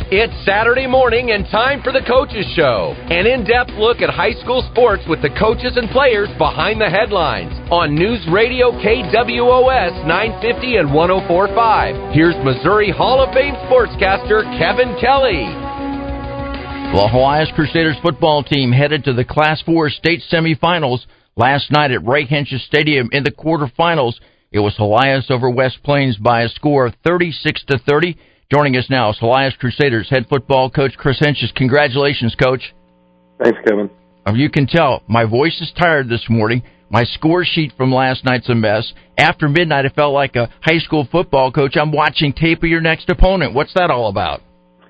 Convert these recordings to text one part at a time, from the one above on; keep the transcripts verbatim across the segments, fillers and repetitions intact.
It's Saturday morning and time for the Coaches Show, an in-depth look at high school sports with the coaches and players behind the headlines on News Radio K W O S nine fifty and one oh four point five. Here's Missouri Hall of Fame sportscaster Kevin Kelly. Well, Helias Crusaders football team headed to the Class four state semifinals last night at Ray Hentges Stadium in the quarterfinals. It was Helias over West Plains by a score of thirty-six to thirty. Joining us now is Helias Crusaders head football coach Chris Hentges. Congratulations, Coach. Thanks, Kevin. You can tell my voice is tired this morning. My score sheet from last night's a mess. After midnight, I felt like a high school football coach. I'm watching tape of your next opponent. What's that all about?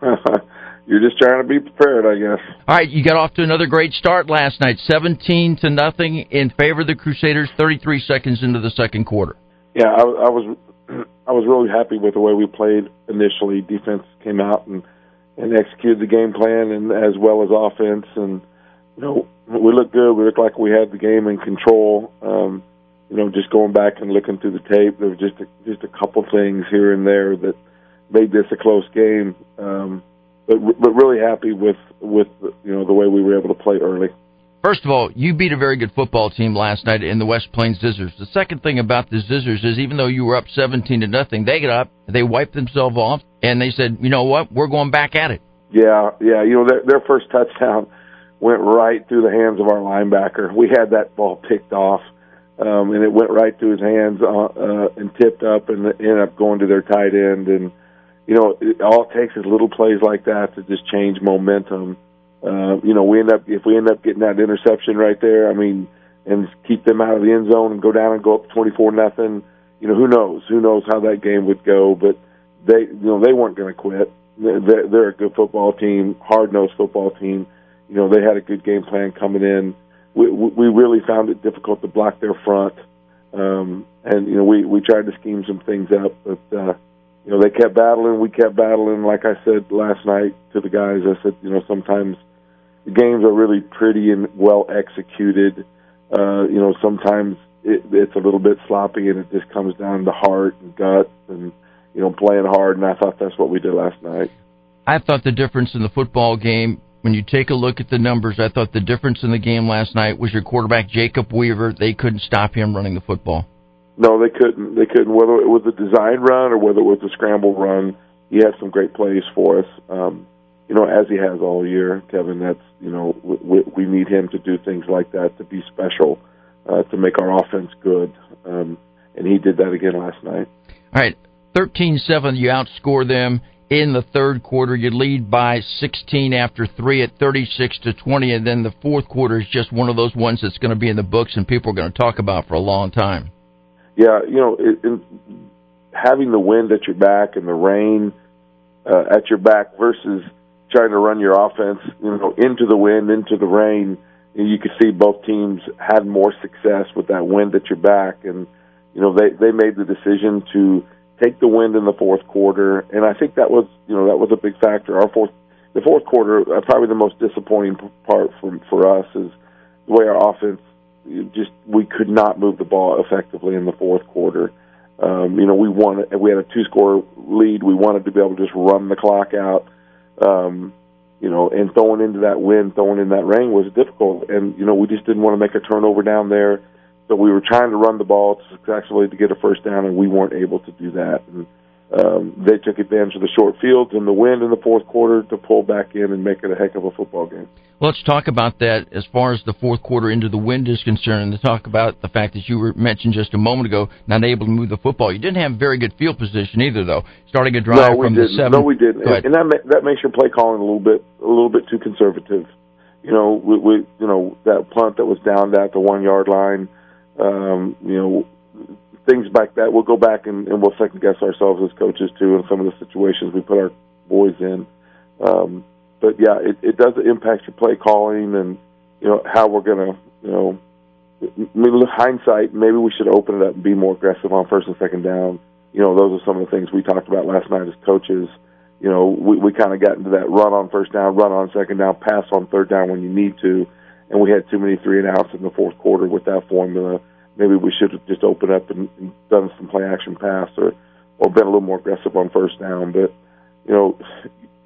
You're just trying to be prepared, I guess. All right, you got off to another great start last night, seventeen to nothing in favor of the Crusaders, thirty-three seconds into the second quarter. Yeah, I, I was I was really happy with the way we played initially. Defense came out and, and executed the game plan, and as well as offense. And you know, we looked good. We looked like we had the game in control. Um, you know, just going back and looking through the tape, there was just a, just a couple things here and there that made this a close game. Um, but but really happy with with you know the way we were able to play early. First of all, you beat a very good football team last night in the West Plains Zizzers. The second thing about the Zizzers is even though you were up seventeen to nothing, they got up, they wiped themselves off, and they said, you know what, we're going back at it. Yeah, yeah. You know, their, their first touchdown went right through the hands of our linebacker. We had that ball picked off, um, and it went right through his hands uh, uh, and tipped up and ended up going to their tight end. And, you know, it, all it takes is little plays like that to just change momentum. Uh, you know, we end up if we end up getting that interception right there, I mean, and keep them out of the end zone and go down and go up twenty-four nothing. You know, who knows? Who knows how that game would go? But they, you know, they weren't going to quit. They're, they're a good football team, hard-nosed football team. You know, they had a good game plan coming in. We, we really found it difficult to block their front, um, and you know, we we tried to scheme some things up, but. Uh, You know, they kept battling, we kept battling. Like I said last night to the guys, I said, you know, sometimes the games are really pretty and well executed. Uh, you know, sometimes it, it's a little bit sloppy, and it just comes down to heart and gut and, you know, playing hard, and I thought that's what we did last night. I thought the difference in the football game, when you take a look at the numbers, I thought the difference in the game last night was your quarterback, Jacob Weaver. They couldn't stop him running the football. No, they couldn't. They couldn't. Whether it was a design run or whether it was a scramble run, he had some great plays for us. Um, you know, as he has all year, Kevin. That's you know, we, we need him to do things like that to be special, uh, to make our offense good, um, and he did that again last night. All right, thirteen seven, you outscore them in the third quarter. You lead by sixteen after three at thirty-six to twenty, and then the fourth quarter is just one of those ones that's going to be in the books and people are going to talk about for a long time. Yeah, you know, it, it, having the wind at your back and the rain uh, at your back versus trying to run your offense, you know, into the wind, into the rain, you could see both teams had more success with that wind at your back. And, you know, they, they made the decision to take the wind in the fourth quarter, and I think that was, you know, that was a big factor. Our fourth, the fourth quarter, uh, probably the most disappointing part for, for us is the way our offense just we could not move the ball effectively in the fourth quarter. Um, you know, we wanted we had a two-score lead. We wanted to be able to just run the clock out. Um, you know, and throwing into that wind, throwing in that rain was difficult. And you know, we just didn't want to make a turnover down there. So we were trying to run the ball successfully to get a first down, and we weren't able to do that. And um, they took advantage of the short fields and the wind in the fourth quarter to pull back in and make it a heck of a football game. Let's talk about that as far as the fourth quarter into the wind is concerned, and to talk about the fact that you were mentioned just a moment ago, not able to move the football. You didn't have very good field position either, though. Starting a drive no, we from didn't. the seven. No, we didn't. And, and that ma- that makes your play calling a little bit a little bit too conservative. You know, we, we you know that punt that was down at the one yard line. Um, you know, things like that. We'll go back and, and we'll second guess ourselves as coaches too in some of the situations we put our boys in. Um, But, yeah, it, it does impact your play calling and, you know, how we're going to, you know, with hindsight, maybe we should open it up and be more aggressive on first and second down. You know, those are some of the things we talked about last night as coaches. You know, we, we kind of got into that run on first down, run on second down, pass on third down when you need to, and we had too many three and outs in the fourth quarter with that formula. Maybe we should have just opened up and, and done some play action pass or, or been a little more aggressive on first down. But, you know,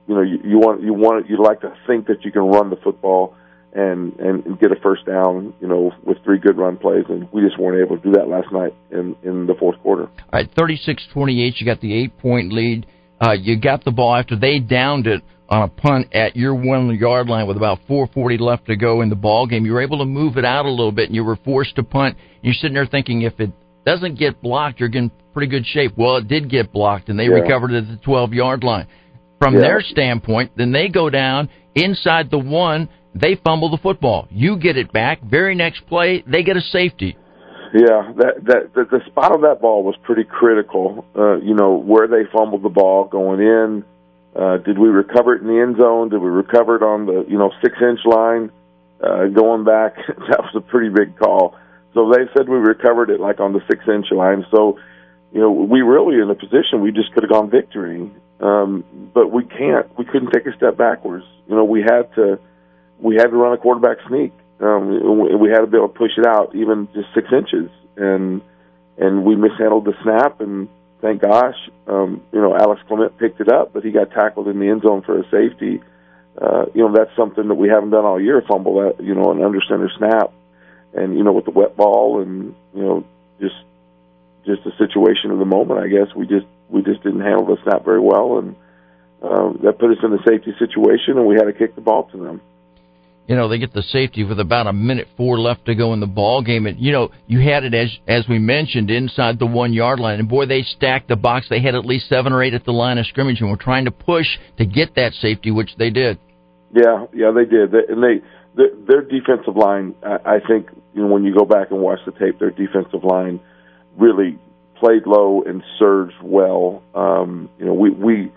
you know, you, you want you want you like to think that you can run the football and, and and get a first down, you know, with three good run plays, and we just weren't able to do that last night in, in the fourth quarter. All right, thirty-six twenty-eight, you got the eight-point lead. Uh, you got the ball after they downed it on a punt at your one-yard line with about four forty left to go in the ball game. You were able to move it out a little bit, and you were forced to punt. You're sitting there thinking, if it doesn't get blocked, you're in pretty good shape. Well, it did get blocked, and they yeah. recovered it at the twelve-yard line. From yeah. their standpoint, then they go down inside the one. They fumble the football. You get it back. Very next play, they get a safety. Yeah, that that the, the spot of that ball was pretty critical. Uh, you know, where they fumbled the ball going in. Uh, did we recover it in the end zone? Did we recover it on the you know six inch line uh, going back? That was a pretty big call. So they said we recovered it like on the six inch line. So you know, we really in a position we just could have gone victory, um, but we can't. We couldn't take a step backwards. You know, we had to. We had to run a quarterback sneak. Um, we had to be able to push it out, even just six inches, and and we mishandled the snap. And thank gosh, um, you know, Alex Clement picked it up, but he got tackled in the end zone for a safety. Uh, you know, that's something that we haven't done all year: fumble that, you know, an under center snap, and you know, with the wet ball, and you know, just just the situation of the moment. I guess we just we just didn't handle the snap very well, and uh, that put us in a safety situation, and we had to kick the ball to them. You know, they get the safety with about a minute four left to go in the ball game. And, you know, you had it, as as we mentioned, inside the one-yard line. And, boy, they stacked the box. They had at least seven or eight at the line of scrimmage and were trying to push to get that safety, which they did. Yeah, yeah, they did. They, and they their, their defensive line, I, I think, you know, when you go back and watch the tape, their defensive line really played low and surged well. Um, you know, we, we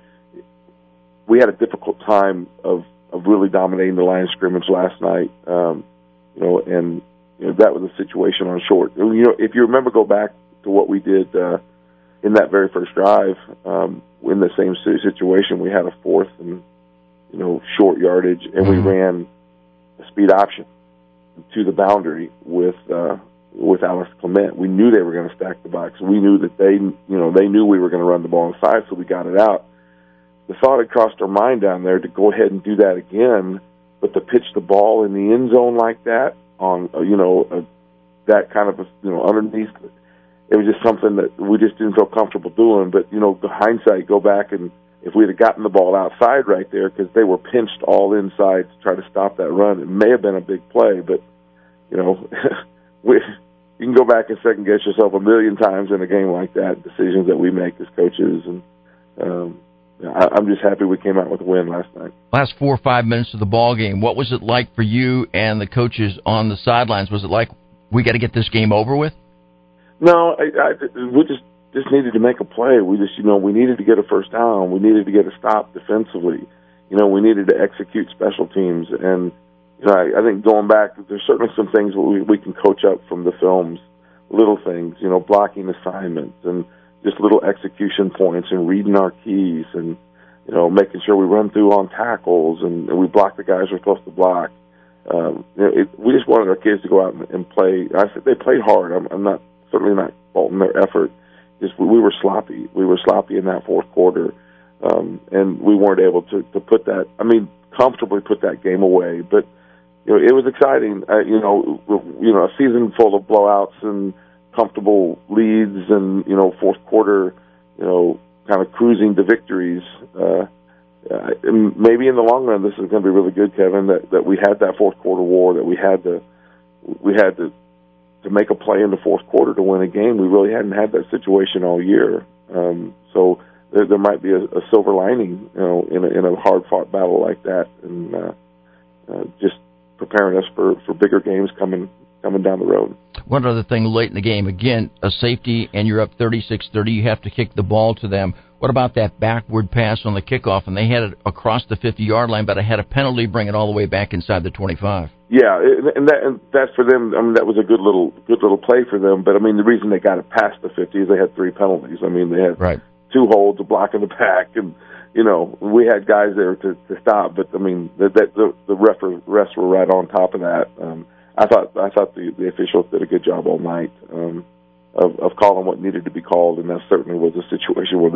we had a difficult time of of really dominating the line of scrimmage last night, um, you know, and you know, that was a situation on short. You know, if you remember, go back to what we did uh, in that very first drive, um, in the same situation, we had a fourth and, you know, short yardage, and mm-hmm. we ran a speed option to the boundary with uh, with Alex Clement. We knew they were going to stack the box. We knew that they, you know, they knew we were going to run the ball inside, so we got it out. The thought had crossed our mind down there to go ahead and do that again, but to pitch the ball in the end zone like that on, you know, a, that kind of, a, you know, underneath, it was just something that we just didn't feel comfortable doing. But, you know, the hindsight, go back and if we'd have gotten the ball outside right there, because they were pinched all inside to try to stop that run, it may have been a big play, but, you know, we, you can go back and second guess yourself a million times in a game like that, decisions that we make as coaches, and, um, I'm just happy we came out with a win last night. Last four or five minutes of the ball game, what was it like for you and the coaches on the sidelines? Was it like, we got to get this game over with? No, I, I, we just just needed to make a play. We just, you know, we needed to get a first down. We needed to get a stop defensively. You know, we needed to execute special teams. And you know, I, I think going back, there's certainly some things we, we can coach up from the films, little things, you know, blocking assignments and just little execution points and reading our keys and, you know, making sure we run through on tackles and, and we block the guys we're supposed to block. Um, you know, it, we just wanted our kids to go out and, and play. I said they played hard. I'm, I'm not certainly not faulting their effort. Just we, we were sloppy. We were sloppy in that fourth quarter, um, and we weren't able to, to put that. I mean, comfortably put that game away. But you know, it was exciting. Uh, you know, you know, a season full of blowouts and comfortable leads and, you know, fourth quarter, you know, kind of cruising to victories. Uh, uh, maybe in the long run, this is going to be really good, Kevin, that, that we had that fourth quarter war, that we had to, we had to, to make a play in the fourth quarter to win a game. We really hadn't had that situation all year. Um, so there, there might be a, a silver lining, you know, in a, in a hard fought battle like that. And, uh, uh, just preparing us for, for bigger games coming, coming down the road. One other thing late in the game, again, a safety, and you're up thirty-six thirty. You have to kick the ball to them. What about that backward pass on the kickoff? And they had it across the fifty-yard line, but I had a penalty bring it all the way back inside the twenty-five. Yeah, and that and that's for them. I mean, that was a good little good little play for them. But I mean, the reason they got it past the fifty is they had three penalties. I mean, they had right. two holds, a block in the back, and you know, we had guys there to, to stop. But I mean, that the the ref, refs were right on top of that. Um, I thought I thought the, the officials did a good job all night um, of, of calling what needed to be called, and that certainly was a situation where they,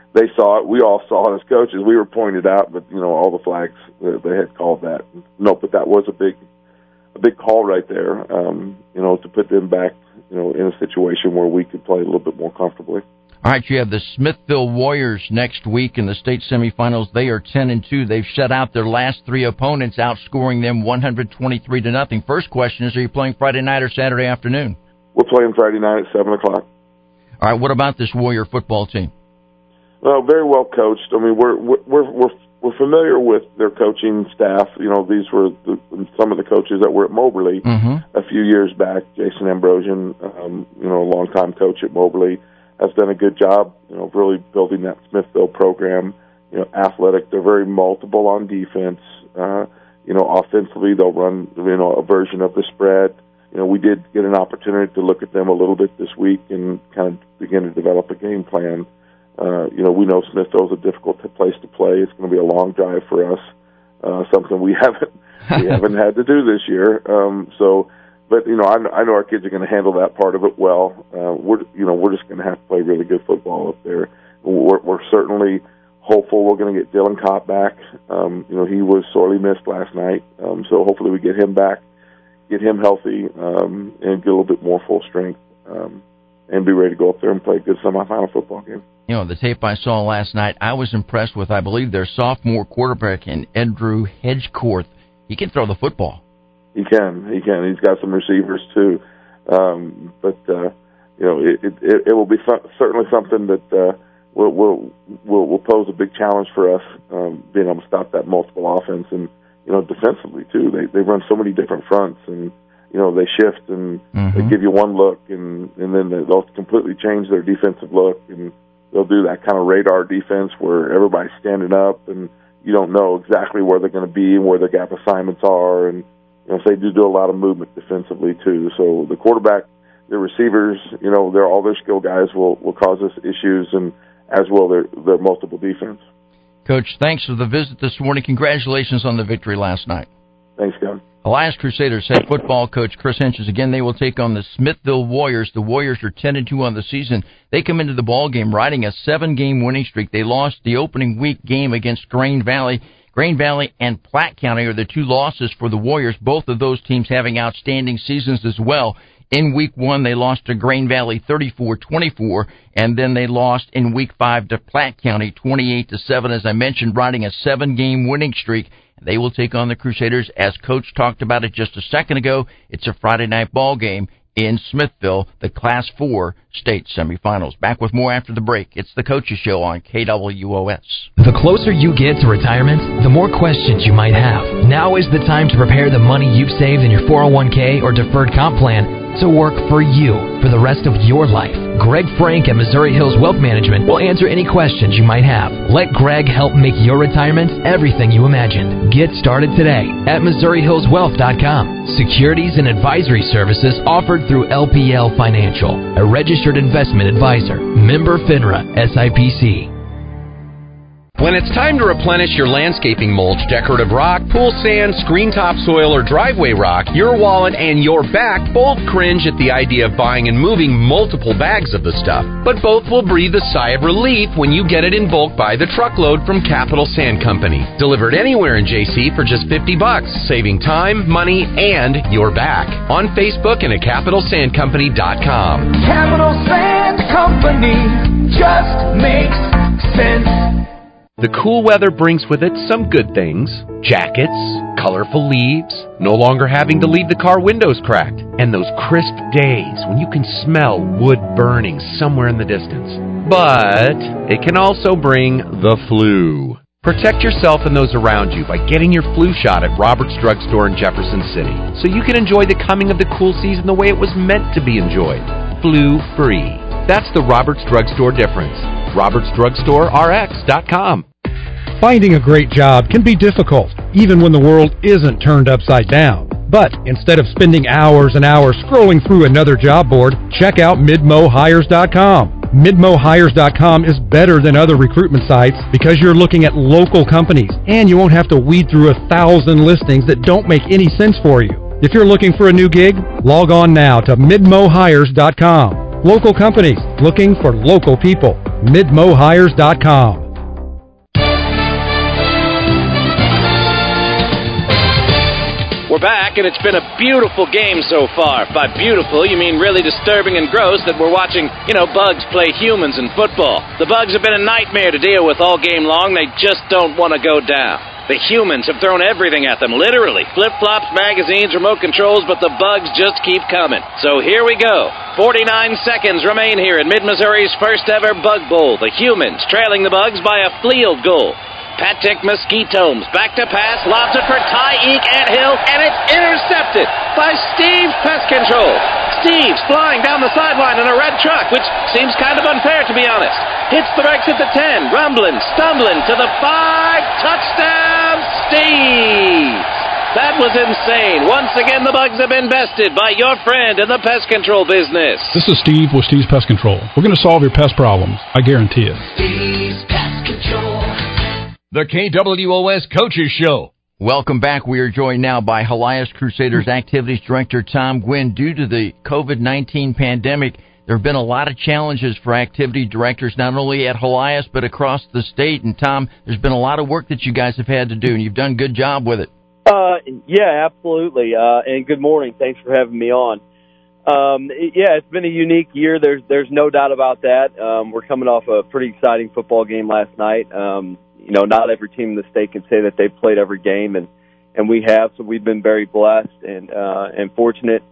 they saw it. We all saw it as coaches. We were pointed out, but, you know, all the flags, they had called that. No, but that was a big a big call right there, um, you know, to put them back, you know, in a situation where we could play a little bit more comfortably. All right, you have the Smithville Warriors next week in the state semifinals. They are ten and two. They've shut out their last three opponents, outscoring them one hundred twenty-three to nothing. First question is, are you playing Friday night or Saturday afternoon? We're playing Friday night at seven o'clock. All right, what about this Warrior football team? Well, very well coached. I mean, we're we're we're we're familiar with their coaching staff. You know, these were the, some of the coaches that were at Moberly mm-hmm. a few years back. Jason Ambrosian, um, you know, a longtime coach at Moberly, has done a good job, you know, really building that Smithville program. You know, athletic. They're very multiple on defense. Uh, you know, offensively, they'll run, you know, a version of the spread. You know, we did get an opportunity to look at them a little bit this week and kind of begin to develop a game plan. Uh, you know, we know Smithville's a difficult place to play. It's going to be a long drive for us, uh, something we haven't we haven't had to do this year. Um, so, but you know, I, I know our kids are going to handle that part of it well. Uh, we're you know we're just going to have to play really good football up there. We're, we're certainly hopeful we're going to get Dylan Kopp back. Um, you know, he was sorely missed last night, um, so hopefully we get him back, get him healthy, um, and get a little bit more full strength, um, and be ready to go up there and play a good semifinal football game. You know, the tape I saw last night, I was impressed with, I believe, their sophomore quarterback in Andrew Hedgecorth. He can throw the football. He can. He can. He's got some receivers, too. Um, but, uh, you know, it, it, it will be th- certainly something that uh, will, will, will, will pose a big challenge for us, um, being able to stop that multiple offense. And, you know, defensively, too. They, they run so many different fronts, and, you know, they shift, and mm-hmm. they give you one look, and, and then they'll completely change their defensive look, and they'll do that kind of radar defense where everybody's standing up and you don't know exactly where they're going to be and where their gap assignments are. And, you know, so they do do a lot of movement defensively, too. So the quarterback, the receivers, you know, they're, all their skill guys will, will cause us issues, and as will their, their multiple defense. Coach, thanks for the visit this morning. Congratulations on the victory last night. Thanks, Kevin. Elias Crusaders head football coach Chris Henches. Again, they will take on the Smithville Warriors. The Warriors are ten and two on the season. They come into the ball game riding a seven-game winning streak. They lost the opening week game against Grain Valley. Grain Valley and Platte County are the two losses for the Warriors, both of those teams having outstanding seasons as well. In week one, they lost to Grain Valley thirty-four twenty-four, and then they lost in week five to Platte County twenty-eight to seven, as I mentioned, riding a seven-game winning streak. They will take on the Crusaders, as Coach talked about it just a second ago. It's a Friday night ball game in Smithville, the Class four state semifinals. Back with more after the break. It's the Coaches Show on K W O S. The closer you get to retirement, the more questions you might have. Now is the time to prepare the money you've saved in your four oh one k or deferred comp plan to work for you for the rest of your life. Greg Frank at Missouri Hills Wealth Management will answer any questions you might have. Let Greg help make your retirement everything you imagined. Get started today at Missouri Hills Wealth dot com. Securities and advisory services offered through L P L Financial, a registered investment advisor. Member FINRA S I P C. When it's time to replenish your landscaping mulch, decorative rock, pool sand, screen topsoil, or driveway rock, your wallet and your back both cringe at the idea of buying and moving multiple bags of the stuff. But both will breathe a sigh of relief when you get it in bulk by the truckload from Capital Sand Company. Delivered anywhere in J C for just fifty bucks, saving time, money, and your back. On Facebook and at capital sand company dot com. Capital Sand Company just makes sense. The cool weather brings with it some good things. Jackets, colorful leaves, no longer having to leave the car windows cracked, and those crisp days when you can smell wood burning somewhere in the distance. But it can also bring the flu. Protect yourself and those around you by getting your flu shot at Robert's Drug Store in Jefferson City, so you can enjoy the coming of the cool season the way it was meant to be enjoyed. Flu-free. That's the Robert's Drug Store difference. Roberts Drug Store R X dot com. Finding a great job can be difficult, even when the world isn't turned upside down. But instead of spending hours and hours scrolling through another job board, check out Midmo Hires dot com. Midmo Hires dot com is better than other recruitment sites because you're looking at local companies, and you won't have to weed through a thousand listings that don't make any sense for you. If you're looking for a new gig, log on now to Midmo Hires dot com. Local companies looking for local people. Midmo Hires dot com. We're back, and it's been a beautiful game so far. By beautiful, you mean really disturbing and gross that we're watching, you know, bugs play humans in football. The bugs have been a nightmare to deal with all game long. They just don't want to go down. The humans have thrown everything at them, literally. Flip-flops, magazines, remote controls, but the bugs just keep coming. So here we go. forty-nine seconds remain here in Mid-Missouri's first-ever Bug Bowl. The humans trailing the bugs by a field goal. Patrick Mosquitomes, back to pass, lobs it for Tyreek Anthill, and it's intercepted by Steve's Pest Control. Steve's flying down the sideline in a red truck, which seems kind of unfair, to be honest. Hits the brakes at the ten, rumbling, stumbling to the five, touchdown, Steve's! That was insane. Once again, the bugs have been bested by your friend in the pest control business. This is Steve with Steve's Pest Control. We're going to solve your pest problems. I guarantee it. Steve's Pest Control. The K W O S Coaches Show. Welcome back. We are joined now by Helias Crusaders Activities Director Tom Gwynn. Due to the COVID nineteen pandemic, there have been a lot of challenges for activity directors, not only at Helias, but across the state. And, Tom, there's been a lot of work that you guys have had to do, and you've done a good job with it. Uh, yeah, absolutely. Uh, and good morning. Thanks for having me on. Um, it, yeah, it's been a unique year. There's there's no doubt about that. Um, we're coming off a pretty exciting football game last night. Um, you know, not every team in the state can say that they've played every game, and, and we have, so we've been very blessed and uh, and fortunate.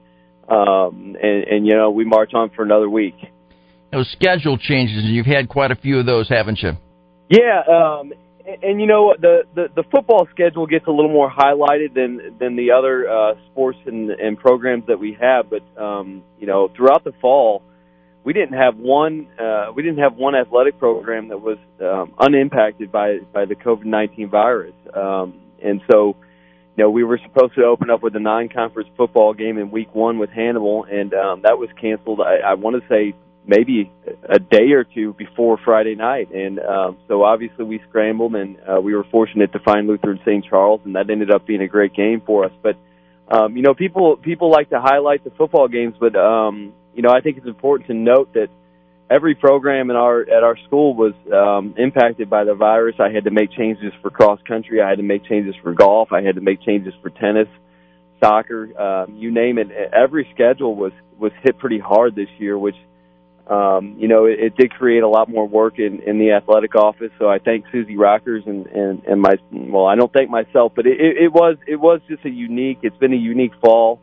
Um, and, and, you know, we march on for another week. Those schedule changes, you've had quite a few of those, haven't you? Yeah, um, and, and, you know, the, the, the football schedule gets a little more highlighted than, than the other uh, sports and, and programs that we have. But, um, you know, throughout the fall, we didn't have one uh, we didn't have one athletic program that was um, unimpacted by, by the COVID nineteen virus. Um, and so, you know, we were supposed to open up with a non-conference football game in week one with Hannibal, and um, that was canceled, I, I want to say, maybe a day or two before Friday night. And um, so obviously we scrambled, and uh, we were fortunate to find Lutheran Saint Charles, and that ended up being a great game for us. But, um, you know, people people like to highlight the football games, but, um, you know, I think it's important to note that every program in our at our school was um, impacted by the virus. I had to make changes for cross country. I had to make changes for golf. I had to make changes for tennis, soccer, um, you name it. Every schedule was, was hit pretty hard this year, which, um, you know, it, it did create a lot more work in, in the athletic office. So I thank Susie Rockers and, and, and my, well, I don't thank myself, but it, it, it was it was just a unique, it's been a unique fall.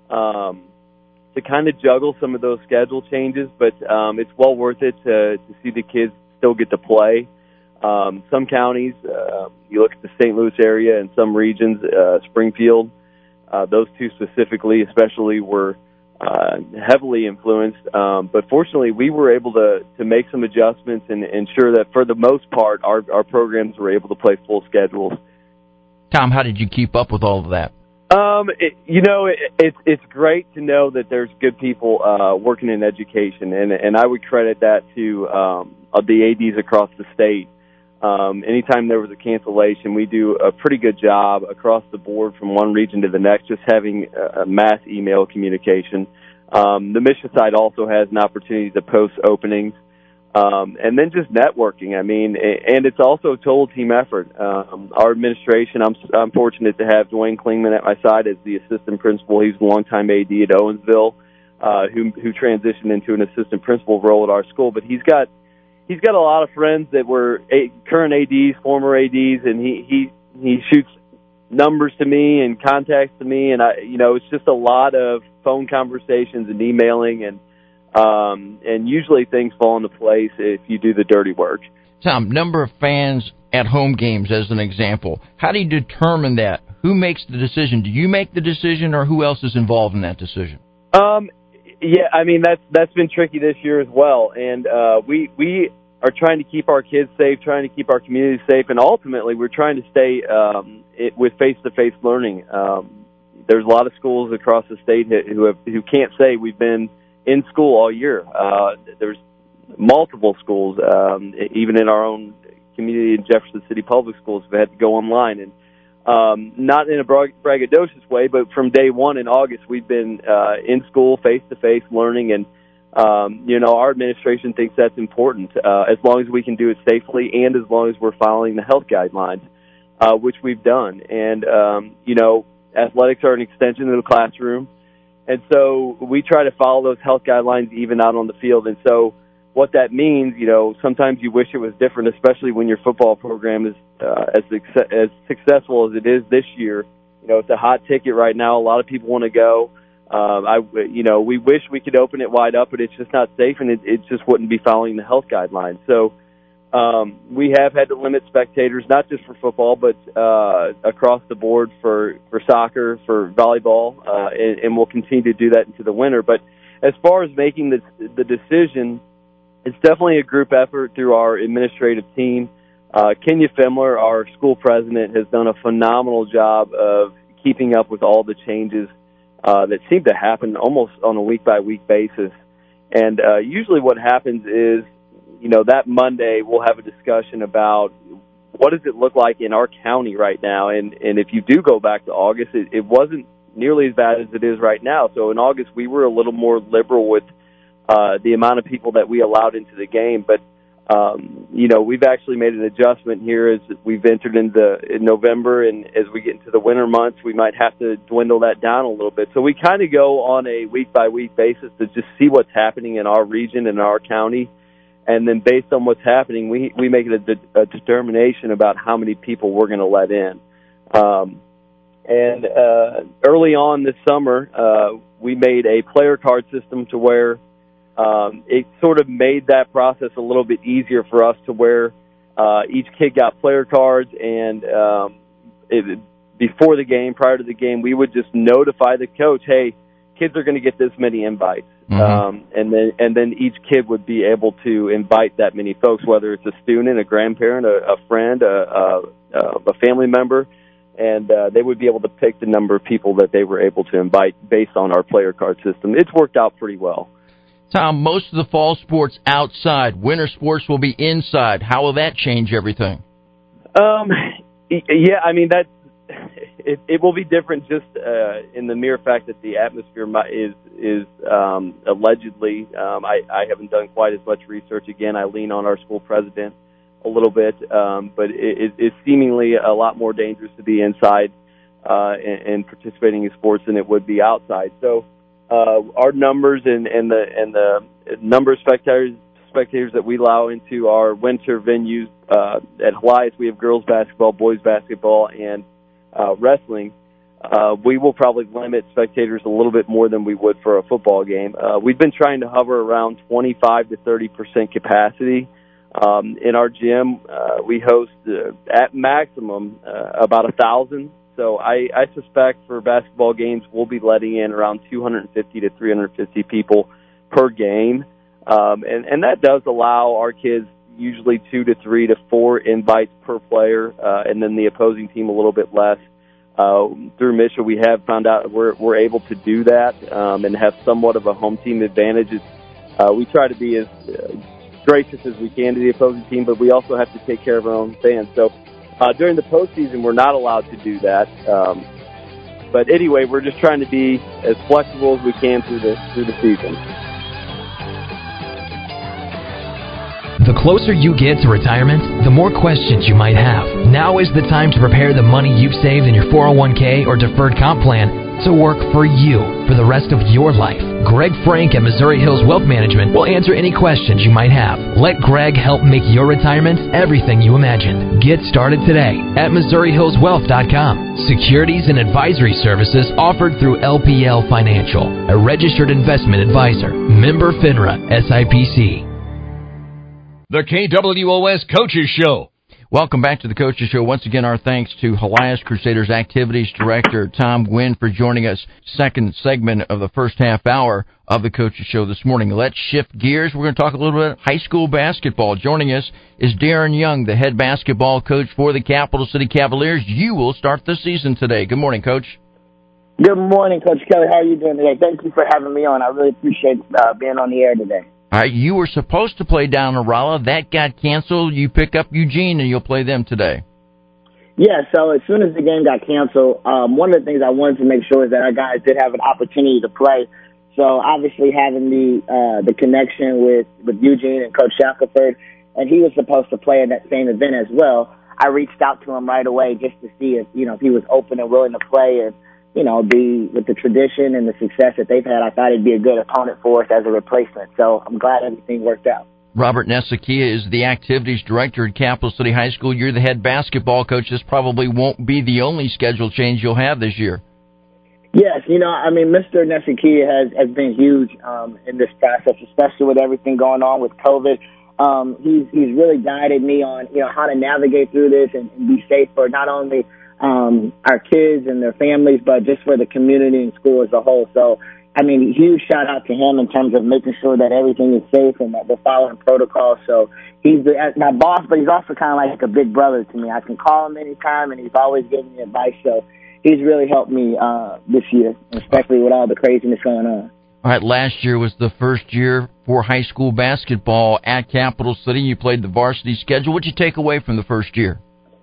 Um, to kind of juggle some of those schedule changes, but um, it's well worth it to, to see the kids still get to play. Um, some counties, uh, you look at the Saint Louis area and some regions, uh, Springfield, uh, those two specifically especially were uh, heavily influenced. Um, but fortunately, we were able to, to make some adjustments and ensure that for the most part, our, our programs were able to play full schedules. Tom, how did you keep up with all of that? Um, it, you know, it, it's it's great to know that there's good people uh, working in education, and and I would credit that to um, the A Ds across the state. Um, anytime there was a cancellation, we do a pretty good job across the board from one region to the next, just having a, a mass email communication. Um, the mission side also has an opportunity to post openings. Um, and then just networking. I mean, and it's also a total team effort. Um, our administration, I'm, I'm fortunate to have Dwayne Klingman at my side as the assistant principal. He's a longtime A D at Owensville, uh, who, who transitioned into an assistant principal role at our school. But he's got, he's got a lot of friends that were a, current A Ds, former A Ds, and he, he, he shoots numbers to me and contacts to me. And I, you know, it's just a lot of phone conversations and emailing, and, Um, and usually things fall into place if you do the dirty work. Tom, number of fans at home games as an example. How do you determine that? Who makes the decision? Do you make the decision, or who else is involved in that decision? Um, yeah, I mean, that's that's been tricky this year as well. And uh, we we are trying to keep our kids safe, trying to keep our community safe, and ultimately we're trying to stay um, it, with face-to-face learning. Um, there's a lot of schools across the state who have, who can't say we've been in school all year. Uh, there's multiple schools, um, even in our own community in Jefferson City Public Schools, have had to go online. And um, not in a braggadocious way, but from day one in August, we've been uh, in school, face-to-face learning. And um, you know, our administration thinks that's important, uh, as long as we can do it safely and as long as we're following the health guidelines, uh, which we've done. And, um, you know, athletics are an extension of the classroom. And so we try to follow those health guidelines even out on the field. And so what that means, you know, sometimes you wish it was different, especially when your football program is uh, as as successful as it is this year. You know, it's a hot ticket right now. A lot of people want to go. Um, I, you know, we wish we could open it wide up, but it's just not safe, and it, it just wouldn't be following the health guidelines. So um, we have had to limit spectators, not just for football, but uh, across the board for, for soccer, for volleyball, uh, and, and we'll continue to do that into the winter. But as far as making the, the decision, it's definitely a group effort through our administrative team. Uh, Kenya Fimler, our school president, has done a phenomenal job of keeping up with all the changes uh, that seem to happen almost on a week-by-week basis. And uh, usually what happens is, you know, that Monday we'll have a discussion about what does it look like in our county right now. And, and if you do go back to August, it, it wasn't nearly as bad as it is right now. So in August we were a little more liberal with uh, the amount of people that we allowed into the game. But Um, you know, we've actually made an adjustment here as we've entered into in November, and as we get into the winter months, we might have to dwindle that down a little bit. So we kind of go on a week-by-week basis to just see what's happening in our region and our county, and then based on what's happening, we, we make it a, de- a determination about how many people we're going to let in. Um, and uh, early on this summer, uh, we made a player card system to where Um, it sort of made that process a little bit easier for us to where uh, each kid got player cards, and um, it, before the game, prior to the game, we would just notify the coach, hey, kids are going to get this many invites. Mm-hmm. Um, and then and then each kid would be able to invite that many folks, whether it's a student, a grandparent, a, a friend, a, a, a family member, and uh, they would be able to pick the number of people that they were able to invite based on our player card system. It's worked out pretty well. Tom, most of the fall sports outside. Winter sports will be inside. How will that change everything? Um, yeah, I mean, that it, it will be different just uh, in the mere fact that the atmosphere is is um, allegedly. Um, I, I haven't done quite as much research. Again, I lean on our school president a little bit, um, but it, it, it's seemingly a lot more dangerous to be inside uh, and, and participating in sports than it would be outside. So. Uh, our numbers and, and the and the number of spectators spectators that we allow into our winter venues uh, at Helias, we have girls basketball, boys basketball, and uh, wrestling. Uh, we will probably limit spectators a little bit more than we would for a football game. Uh, we've been trying to hover around twenty-five to thirty percent capacity. Um, in our gym, uh, we host uh, at maximum uh, about a thousand. So I, I suspect for basketball games, we'll be letting in around two hundred fifty to three hundred fifty people per game. Um, and, and that does allow our kids usually two to three to four invites per player, uh, and then the opposing team a little bit less. Uh, through Mitchell, we have found out we're, we're able to do that um, and have somewhat of a home team advantage. Uh, we try to be as uh, gracious as we can to the opposing team, but we also have to take care of our own fans. So Uh, during the postseason, we're not allowed to do that. Um, but anyway, we're just trying to be as flexible as we can through the through the season. The closer you get to retirement, the more questions you might have. Now is the time to prepare the money you've saved in your four oh one k or deferred comp plan to work for you for the rest of your life. Greg Frank at Missouri Hills Wealth Management will answer any questions you might have. Let Greg help make your retirement everything you imagined. Get started today at Missouri Hills Wealth dot com. Securities and advisory services offered through L P L Financial, a registered investment advisor. Member FINRA, S I P C. The K W O S Coaches Show. Welcome back to the Coaches Show. Once again, our thanks to Helias Crusaders Activities Director Tom Gwynn for joining us. Second segment of the first half hour of the Coaches Show this morning. Let's shift gears. We're going to talk a little bit high school basketball. Joining us is Darren Young, the head basketball coach for the Capital City Cavaliers. You will start the season today. Good morning, Coach. Good morning, Coach Kelly. How are you doing today? Thank you for having me on. I really appreciate uh, being on the air today. All right, you were supposed to play down in Rolla. That got canceled. You pick up Eugene, and you'll play them today. Yeah, so as soon as the game got canceled, um, one of the things I wanted to make sure is that our guys did have an opportunity to play. So obviously having the uh, the connection with, with Eugene and Coach Shackelford, and he was supposed to play in that same event as well, I reached out to him right away just to see if, you know, if he was open and willing to play. And, you know, the, with the tradition and the success that they've had, I thought it'd be a good opponent for us as a replacement. So I'm glad everything worked out. Robert Nesakia is the activities director at Capital City High School. You're the head basketball coach. This probably won't be the only schedule change you'll have this year. Yes, you know, I mean, Mister Nesakia has, has been huge um, in this process, especially with everything going on with COVID. Um, he's he's really guided me on, you know, how to navigate through this and, and be safe for not only um, our kids and their families, but just for the community and school as a whole. So, I mean, huge shout out to him in terms of making sure that everything is safe and that we're following protocol. So he's the, my boss, but he's also kind of like a big brother to me. I can call him anytime, and he's always giving me advice. So he's really helped me uh, this year, especially with all the craziness going on. All right, last year was the first year for high school basketball at Capital City. You played the varsity schedule. What did you take away from the first year?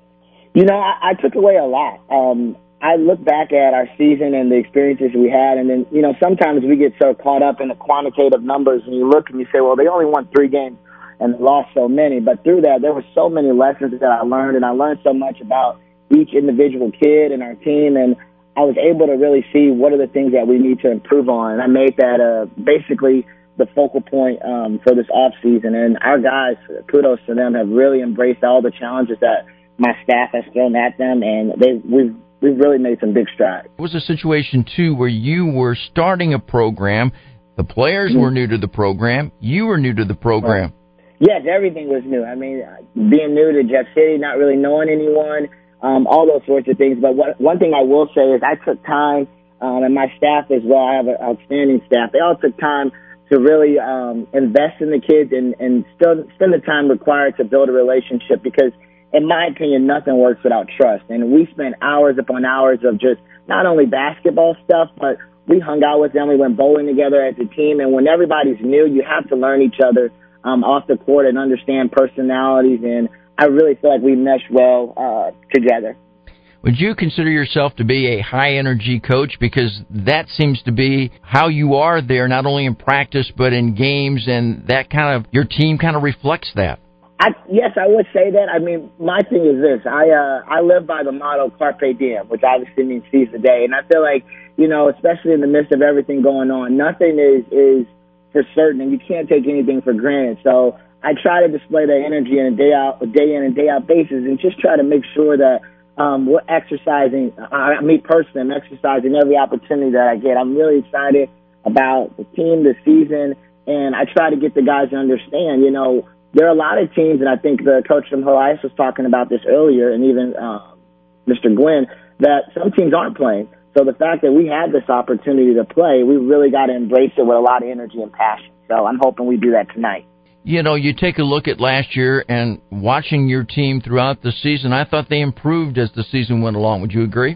You know, I, I took away a lot. Um, I look back at our season and the experiences we had, and then, you know, sometimes we get so caught up in the quantitative numbers, and you look and you say, well, they only won three games and lost so many. But through that, there were so many lessons that I learned, and I learned so much about each individual kid and our team, and I was able to really see what are the things that we need to improve on. And I made that uh, basically the focal point um, for this off season. And our guys, kudos to them, have really embraced all the challenges that my staff has thrown at them, and they we've we've really made some big strides. It was a situation, too, where you were starting a program. The players mm-hmm. were new to the program. You were new to the program. Yes, everything was new. I mean, being new to Jeff City, not really knowing anyone, um, all those sorts of things. But what, one thing I will say is I took time, um, and my staff as well, I have an outstanding staff. They all took time to really um, invest in the kids and, and still spend the time required to build a relationship, because in my opinion, nothing works without trust. And we spent hours upon hours of just not only basketball stuff, but we hung out with them. We went bowling together as a team. And when everybody's new, you have to learn each other um, off the court and understand personalities. And I really feel like we mesh well uh, together. Would you consider yourself to be a high-energy coach? Because that seems to be how you are there, not only in practice but in games, and that kind of, your team kind of reflects that. I, yes, I would say that. I mean, my thing is this. I uh, I live by the motto Carpe Diem, which obviously means seize the day. And I feel like, you know, especially in the midst of everything going on, nothing is, is for certain, and you can't take anything for granted. So I try to display that energy on a day out, a day in and day out basis, and just try to make sure that um, we're exercising. I, me personally, I'm exercising every opportunity that I get. I'm really excited about the team, the season, and I try to get the guys to understand, you know, there are a lot of teams, and I think the coach from Helias was talking about this earlier, and even uh, Mister Gwynn, that some teams aren't playing. So the fact that we had this opportunity to play, we really got to embrace it with a lot of energy and passion. So I'm hoping we do that tonight. You know, you take a look at last year and watching your team throughout the season, I thought they improved as the season went along. Would you agree?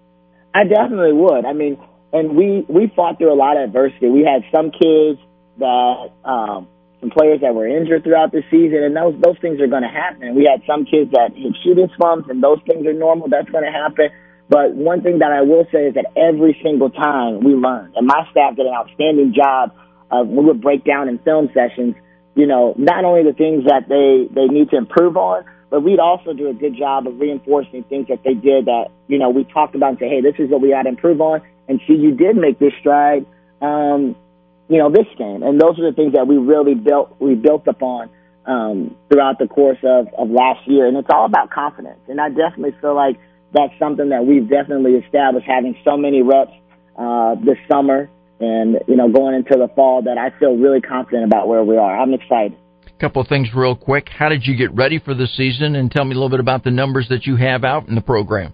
I definitely would. I mean, and we, we fought through a lot of adversity. We had some kids that um, – some players that were injured throughout the season, and those those things are going to happen. We had some kids that hit shooting slumps, and those things are normal. That's going to happen. But one thing that I will say is that every single time we learned, and my staff did an outstanding job of, we would break down in film sessions, you know, not only the things that they, they need to improve on, but we'd also do a good job of reinforcing things that they did that, you know, we talked about and say, hey, this is what we got to improve on, and see, you did make this stride, um, you know, this game. And those are the things that we really built, we built upon um, throughout the course of, of last year. And it's all about confidence. And I definitely feel like that's something that we've definitely established, having so many reps uh, this summer and, you know, going into the fall, that I feel really confident about where we are. I'm excited. A couple of things real quick. How did you get ready for the season? And tell me a little bit about the numbers that you have out in the program.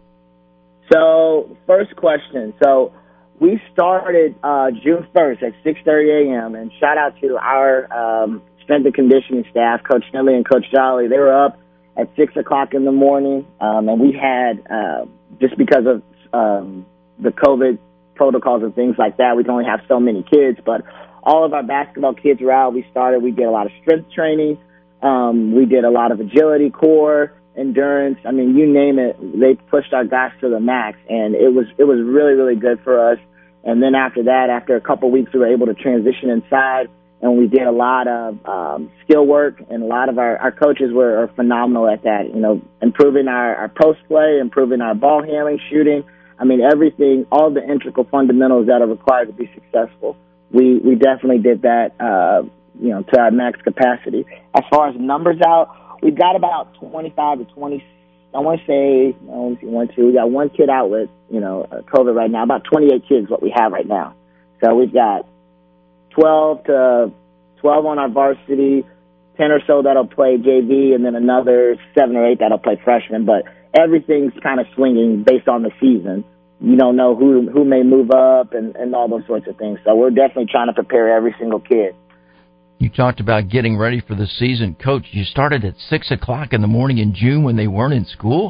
So, first question. So, we started uh, June first at six thirty a.m., and shout out to our um, strength and conditioning staff, Coach Nelly and Coach Jolly. They were up at six o'clock in the morning, um, and we had, uh, just because of um, the COVID protocols and things like that, we can only have so many kids, but all of our basketball kids were out. We started, we did a lot of strength training. Um, we did a lot of agility, core, endurance. I mean, you name it, they pushed our guys to the max, and it was it was really, really good for us. And then after that, after a couple weeks, we were able to transition inside, and we did a lot of um, skill work, and a lot of our, our coaches were are phenomenal at that, you know, improving our, our post play, improving our ball handling, shooting. I mean, everything, all the integral fundamentals that are required to be successful. We we definitely did that, uh, you know, to our max capacity. As far as numbers out, we've got about twenty-five to twenty, I want to say, I want to see, one, two, we got one kid out with, you know, COVID right now, about twenty-eight kids what we have right now. So we've got twelve to twelve on our varsity, ten or so that'll play J V, and then another seven or eight that'll play freshman. But everything's kind of swinging based on the season. You don't know who who may move up and, and all those sorts of things. So we're definitely trying to prepare every single kid. You talked about getting ready for the season. Coach, you started at six o'clock in the morning in June when they weren't in school?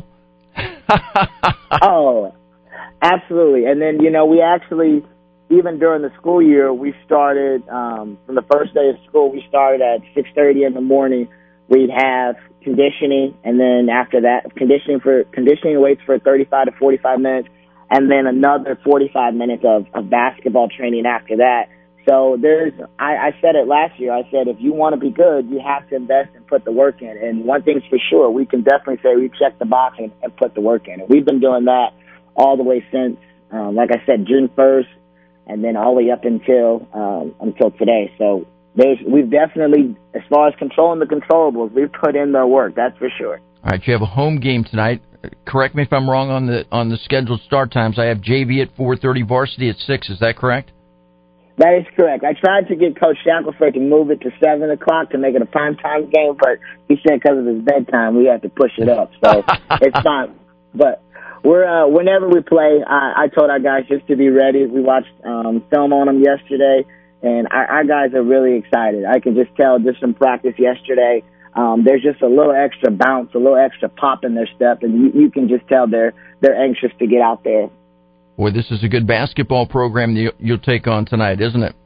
Oh, absolutely. And then, you know, we actually, even during the school year, we started, um, from the first day of school, we started at six thirty in the morning. We'd have conditioning, and then after that, conditioning for conditioning weights for thirty-five to forty-five minutes, and then another forty-five minutes of, of basketball training after that. So there's, I, I said it last year, I said if you want to be good, you have to invest and put the work in. And one thing's for sure, we can definitely say we checked the box and, and put the work in. And we've been doing that all the way since, um, like I said, June first, and then all the way up until um, until today. So there's, we've definitely, as far as controlling the controllables, we've put in the work, that's for sure. All right, you have a home game tonight. Correct me if I'm wrong on the on the scheduled start times. I have J V at four thirty, varsity at six. Is that correct? That is correct. I tried to get Coach Shackelford to move it to seven o'clock to make it a primetime game, but he said because of his bedtime we had to push it up. So it's fine. But we're uh, whenever we play, I, I told our guys just to be ready. We watched um, film on them yesterday, and our, our guys are really excited. I can just tell just from practice yesterday, um, there's just a little extra bounce, a little extra pop in their step, and you, you can just tell they're they're anxious to get out there. Boy, this is a good basketball program that you'll take on tonight, isn't it?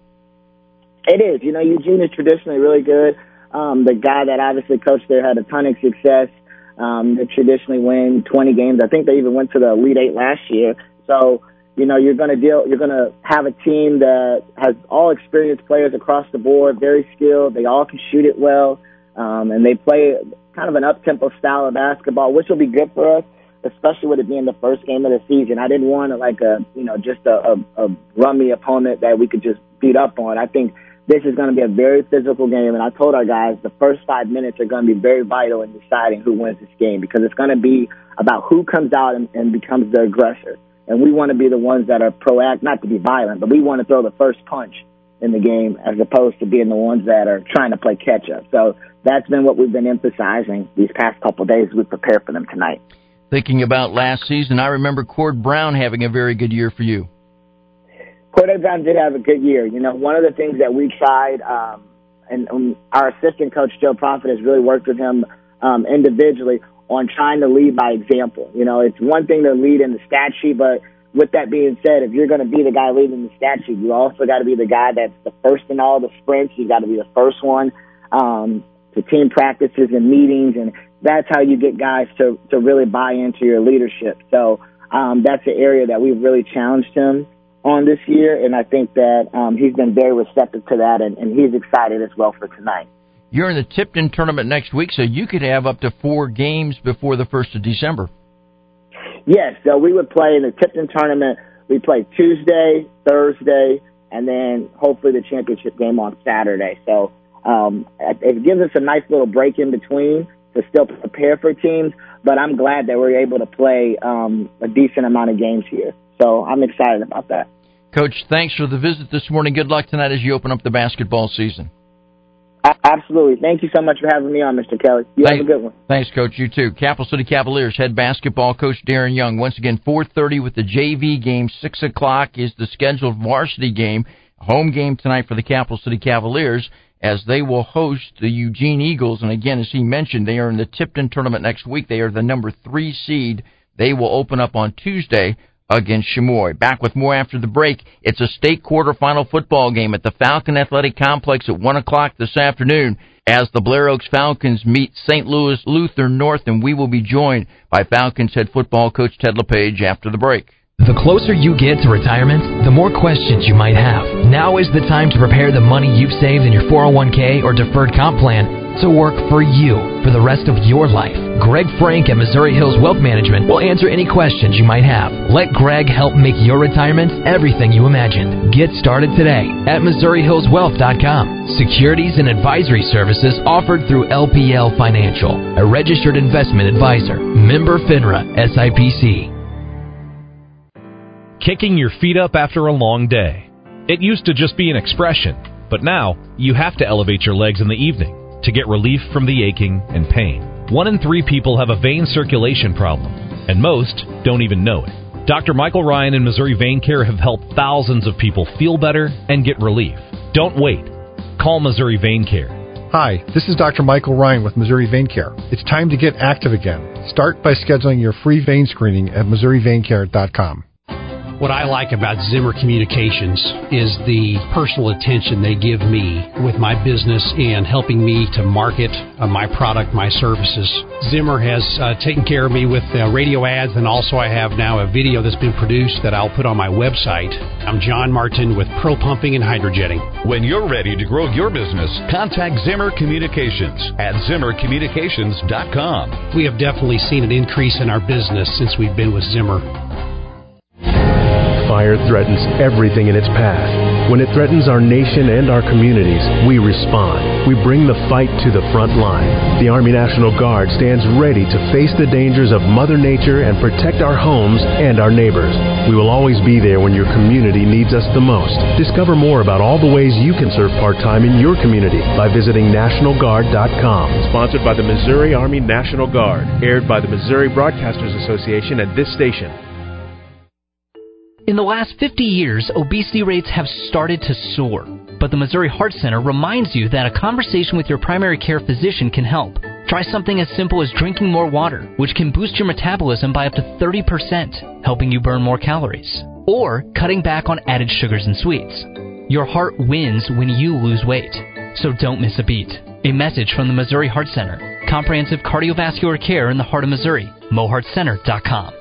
It is. You know, Eugene is traditionally really good. Um, the guy that obviously coached there had a ton of success. Um, they traditionally win twenty games. I think they even went to the Elite Eight last year. So, you know, you're going to deal. You're going to have a team that has all experienced players across the board, very skilled. They all can shoot it well, um, and they play kind of an up-tempo style of basketball, which will be good for us, especially with it being the first game of the season. I didn't want like a, you know, just a, a, a rummy opponent that we could just beat up on. I think this is going to be a very physical game, and I told our guys the first five minutes are going to be very vital in deciding who wins this game, because it's going to be about who comes out and, and becomes the aggressor. And we want to be the ones that are proactive, not to be violent, but we want to throw the first punch in the game as opposed to being the ones that are trying to play catch-up. So that's been what we've been emphasizing these past couple of days as we prepare for them tonight. Thinking about last season, I remember Cord Brown having a very good year for you. Cord Brown did have a good year. You know, one of the things that we tried, um, and um, our assistant coach, Joe Profit, has really worked with him um, individually on trying to lead by example. You know, it's one thing to lead in the stat sheet, but with that being said, if you're going to be the guy leading the stat sheet, you also got to be the guy that's the first in all the sprints. You got to be the first one um, to team practices and meetings, and that's how you get guys to, to really buy into your leadership. So um, that's an area that we've really challenged him on this year, and I think that um, he's been very receptive to that, and, and he's excited as well for tonight. You're in the Tipton tournament next week, so you could have up to four games before the first of December. Yes, so we would play in the Tipton tournament. We play Tuesday, Thursday, and then hopefully the championship game on Saturday. So um, it gives us a nice little break in between to still prepare for teams, but I'm glad that we're able to play um, a decent amount of games here. So I'm excited about that. Coach, thanks for the visit this morning. Good luck tonight as you open up the basketball season. Absolutely. Thank you so much for having me on, Mister Kelly. You thanks, have a good one. Thanks, Coach. You too. Capital City Cavaliers head basketball coach Darren Young. Once again, four thirty with the J V game. six o'clock is the scheduled varsity game. Home game tonight for the Capital City Cavaliers as they will host the Eugene Eagles. And again, as he mentioned, they are in the Tipton tournament next week. They are the number three seed. They will open up on Tuesday against Chamois. Back with more after the break. It's a state quarterfinal football game at the Falcon Athletic Complex at one o'clock this afternoon as the Blair Oaks Falcons meet Saint Louis Lutheran North, and we will be joined by Falcons head football coach Ted LePage after the break. The closer you get to retirement, the more questions you might have. Now is the time to prepare the money you've saved in your four oh one k or deferred comp plan to work for you for the rest of your life. Greg Frank at Missouri Hills Wealth Management will answer any questions you might have. Let Greg help make your retirement everything you imagined. Get started today at Missouri Hills Wealth dot com. Securities and advisory services offered through L P L Financial, a registered investment advisor. Member FINRA, S I P C. Kicking your feet up after a long day. It used to just be an expression, but now you have to elevate your legs in the evening to get relief from the aching and pain. One in three people have a vein circulation problem, and most don't even know it. Doctor Michael Ryan and Missouri Vein Care have helped thousands of people feel better and get relief. Don't wait. Call Missouri Vein Care. Hi, this is Doctor Michael Ryan with Missouri Vein Care. It's time to get active again. Start by scheduling your free vein screening at Missouri Vein Care dot com. What I like about Zimmer Communications is the personal attention they give me with my business and helping me to market uh, my product, my services. Zimmer has uh, taken care of me with uh, radio ads, and also I have now a video that's been produced that I'll put on my website. I'm John Martin with Pro Pumping and Hydrojetting. When you're ready to grow your business, contact Zimmer Communications at Zimmer Communications dot com. We have definitely seen an increase in our business since we've been with Zimmer. Fire threatens everything in its path. When it threatens our nation and our communities, we respond. We bring the fight to the front line. The Army National Guard stands ready to face the dangers of Mother Nature and protect our homes and our neighbors. We will always be there when your community needs us the most. Discover more about all the ways you can serve part-time in your community by visiting National Guard dot com. Sponsored by the Missouri Army National Guard. Aired by the Missouri Broadcasters Association and this station. In the last fifty years, obesity rates have started to soar. But the Missouri Heart Center reminds you that a conversation with your primary care physician can help. Try something as simple as drinking more water, which can boost your metabolism by up to thirty percent, helping you burn more calories. Or cutting back on added sugars and sweets. Your heart wins when you lose weight. So don't miss a beat. A message from the Missouri Heart Center. Comprehensive cardiovascular care in the heart of Missouri. mo heart center dot com.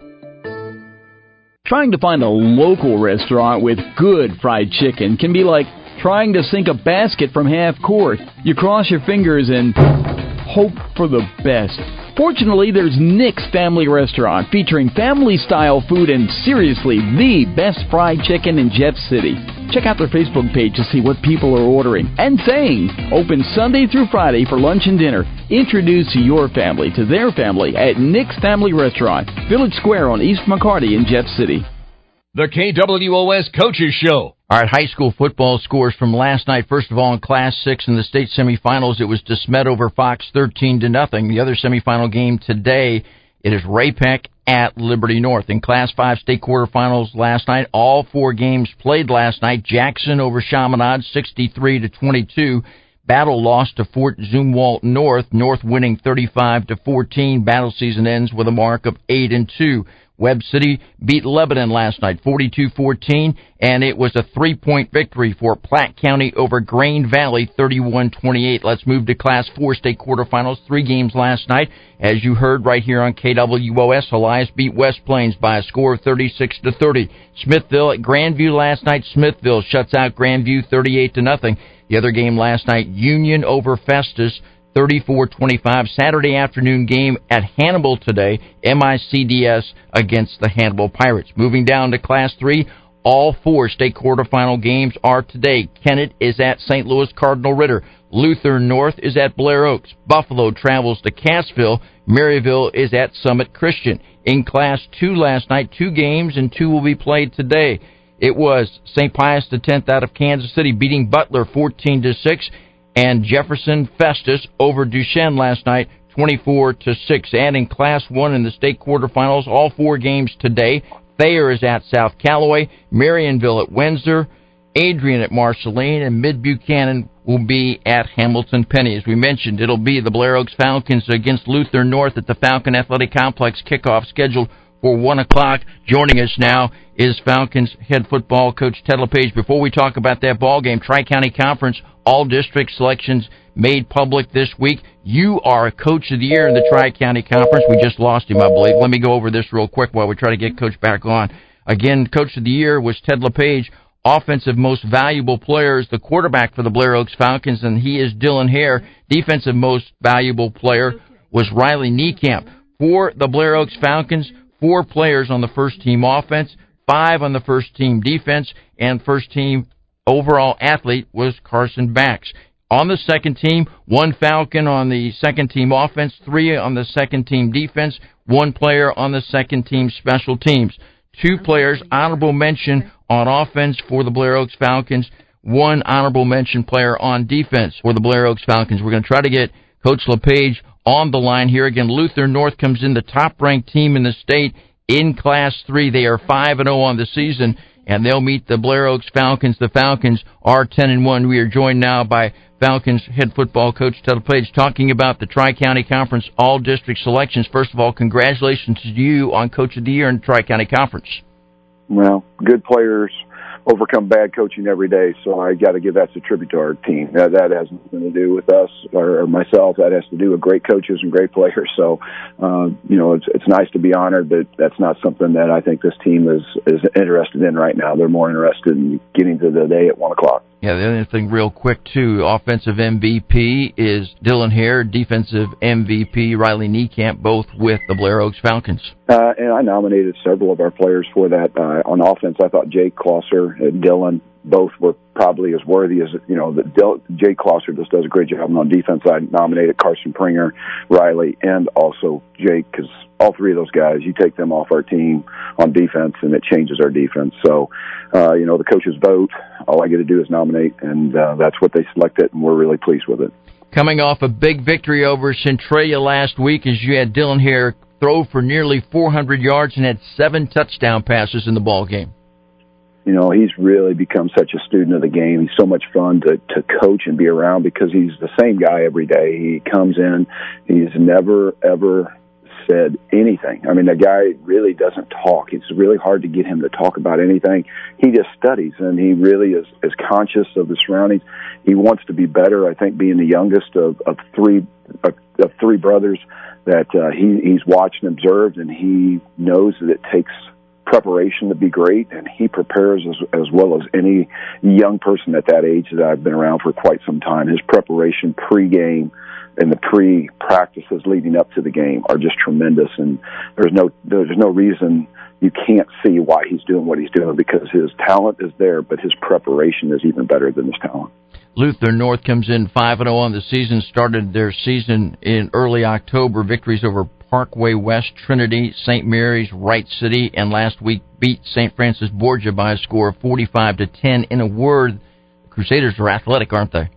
Trying to find a local restaurant with good fried chicken can be like trying to sink a basket from half court. You cross your fingers and hope for the best. Fortunately, there's Nick's Family Restaurant, featuring family-style food and, seriously, the best fried chicken in Jeff City. Check out their Facebook page to see what people are ordering and saying. Open Sunday through Friday for lunch and dinner. Introduce your family to their family at Nick's Family Restaurant, Village Square on East McCarty in Jeff City. The K W O S Coaches Show. All right, high school football scores from last night. First of all, in Class six in the state semifinals, it was DeSmet over Fox thirteen to nothing. The other semifinal game today, it is Ray-Pec at Liberty North. In Class five state quarterfinals last night, all four games played last night. Jackson over Chaminade, sixty-three to twenty-two. Battle lost to Fort Zumwalt North. North winning thirty-five to fourteen. Battle season ends with a mark of eight and two. Webb City beat Lebanon last night, forty-two fourteen, and it was a three-point victory for Platte County over Grain Valley, thirty-one twenty-eight. Let's move to Class four state quarterfinals. Three games last night. As you heard right here on K W O S, Elias beat West Plains by a score of thirty-six to thirty. Smithville at Grandview last night. Smithville shuts out Grandview thirty-eight to nothing. The other game last night, Union over Festus, thirty-four twenty-five. Saturday afternoon game at Hannibal today, M I C D S against the Hannibal Pirates. Moving down to Class three, all four state quarterfinal games are today. Kennett is at Saint Louis Cardinal Ritter. Luther North is at Blair Oaks. Buffalo travels to Cassville. Maryville is at Summit Christian. In Class two last night, two games and two will be played today. It was Saint Pius the tenth out of Kansas City beating Butler fourteen to six. And Jefferson Festus over Duchesne last night, twenty-four to six. And in Class one in the state quarterfinals, all four games today. Thayer is at South Callaway, Marionville at Windsor, Adrian at Marceline, and Mid-Buchanan will be at Hamilton Penny. As we mentioned, it'll be the Blair Oaks Falcons against Luther North at the Falcon Athletic Complex, kickoff scheduled for one o'clock. Joining us now is Falcons head football coach Ted LePage. Before we talk about that ball game, Tri-County Conference, all district selections made public this week. You are Coach of the Year in the Tri-County Conference. We just lost him, I believe. Let me go over this real quick while we try to get Coach back on. Again, Coach of the Year was Ted LePage. Offensive Most Valuable Player is the quarterback for the Blair Oaks Falcons, and he is Dylan Hare. Defensive Most Valuable Player was Riley Niekamp. For the Blair Oaks Falcons, four players on the first-team offense, five on the first-team defense, and first-team overall athlete was Carson Bax. On the second team, one Falcon on the second-team offense, three on the second-team defense, one player on the second-team special teams. Two players, honorable mention on offense for the Blair Oaks Falcons, one honorable mention player on defense for the Blair Oaks Falcons. We're going to try to get Coach LePage on the line here. Again, Luther North comes in the top-ranked team in the state in Class three. They are five and oh on the season, and they'll meet the Blair Oaks Falcons. The Falcons are ten and one. We are joined now by Falcons head football coach Ted LePage talking about the Tri-County Conference all-district selections. First of all, congratulations to you on Coach of the Year in the Tri-County Conference. Well, good players overcome bad coaching every day, so I got to give that a tribute to our team. That, that has nothing to do with us or, or myself. That has to do with great coaches and great players. So, uh, you know, it's it's nice to be honored, but that's not something that I think this team is is interested in right now. They're more interested in getting to the day at one o'clock. Yeah, the other thing real quick, too, offensive M V P is Dylan Hare, defensive M V P Riley Niekamp, both with the Blair Oaks Falcons. Uh, and I nominated several of our players for that. Uh, on offense, I thought Jake Klosser and Dylan both were probably as worthy as, you know, the Dil- Jake Klosser just does a great job. And on defense, I nominated Carson Pringer, Riley, and also Jake, because all three of those guys, you take them off our team on defense, and it changes our defense. So, uh, you know, the coaches vote. All I get to do is nominate, and uh, that's what they selected, and we're really pleased with it. Coming off a big victory over Centralia last week, as you had Dylan Hare throw for nearly four hundred yards and had seven touchdown passes in the ball game. You know, he's really become such a student of the game. He's so much fun to, to coach and be around because he's the same guy every day. He comes in, he's never, ever said anything. I mean, the guy really doesn't talk. It's really hard to get him to talk about anything. He just studies, and he really is, is conscious of the surroundings. He wants to be better. I think being the youngest of, of three of, of three brothers, that uh, he, he's watched and observed, and he knows that it takes preparation to be great, and he prepares as, as well as any young person at that age that I've been around for quite some time. His preparation pre-game and the pre-practices leading up to the game are just tremendous, and there's no there's no reason you can't see why he's doing what he's doing, because his talent is there, but his preparation is even better than his talent. Luther North comes in five and oh on the season, started their season in early October, victories over Parkway West, Trinity, Saint Mary's, Wright City, and last week beat Saint Francis Borgia by a score of forty-five to ten. In a word, the Crusaders are athletic, aren't they?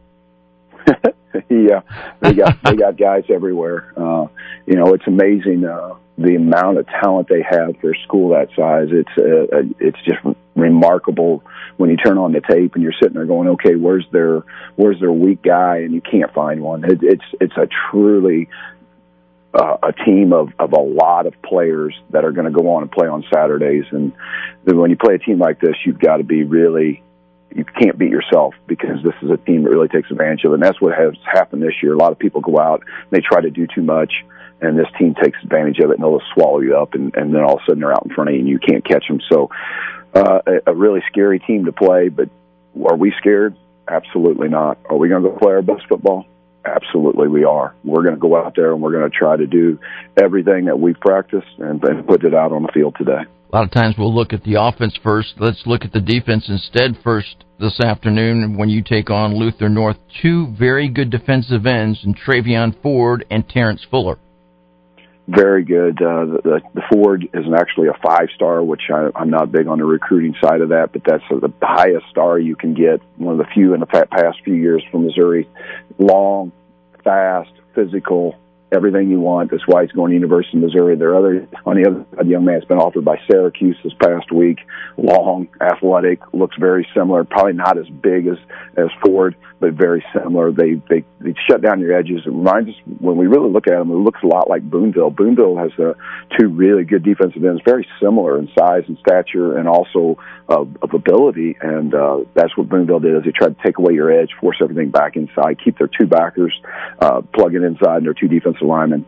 Yeah, they got they got guys everywhere. Uh, you know, it's amazing uh, the amount of talent they have for a school that size. It's uh, it's just remarkable when you turn on the tape and you're sitting there going, okay, where's their where's their weak guy, and you can't find one. It, it's it's a truly Uh, a team of, of a lot of players that are going to go on and play on Saturdays. And then when you play a team like this, you've got to be really, you can't beat yourself, because this is a team that really takes advantage of it. And that's what has happened this year. A lot of people go out, they try to do too much, and this team takes advantage of it, and they'll just swallow you up, and, and then all of a sudden they're out in front of you and you can't catch them. So uh, a, a really scary team to play, but are we scared? Absolutely not. Are we going to go play our best football? Absolutely we are. We're going to go out there and we're going to try to do everything that we've practiced and, and put it out on the field today. A lot of times we'll look at the offense first. Let's look at the defense instead first this afternoon when you take on Luther North. Two very good defensive ends in Travion Ford and Terrence Fuller. Very good. Uh, the, the Ford is actually a five-star, which I, I'm not big on the recruiting side of that, but that's the highest star you can get, one of the few in the past few years from Missouri. Long, fast, physical, everything you want. That's why he's going to University of Missouri. There are other, on the other side, the young man's been offered by Syracuse this past week. Long, athletic, looks very similar. Probably not as big as, as Ford, but very similar. They, they they shut down your edges. It reminds us, when we really look at them, it looks a lot like Boonville. Boonville has uh, two really good defensive ends, very similar in size and stature, and also uh, of ability. And uh, that's what Boonville did. Is they tried to take away your edge, force everything back inside, keep their two backers, uh, plug it inside, and their two defensive linemen.